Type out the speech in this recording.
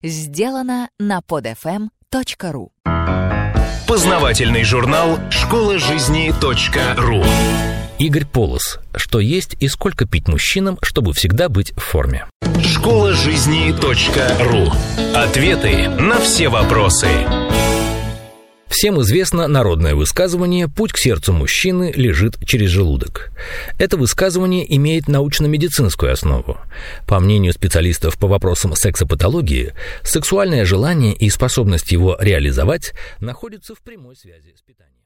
Сделано на podfm.ru. Познавательный журнал «Школа жизни.ру». Игорь Полос. Что есть и сколько пить мужчинам, чтобы всегда быть в форме? Школа жизни.ру. Ответы на все вопросы. Всем известно народное высказывание «Путь к сердцу мужчины лежит через желудок». Это высказывание имеет научно-медицинскую основу. По мнению специалистов по вопросам сексопатологии, сексуальное желание и способность его реализовать находятся в прямой связи с питанием.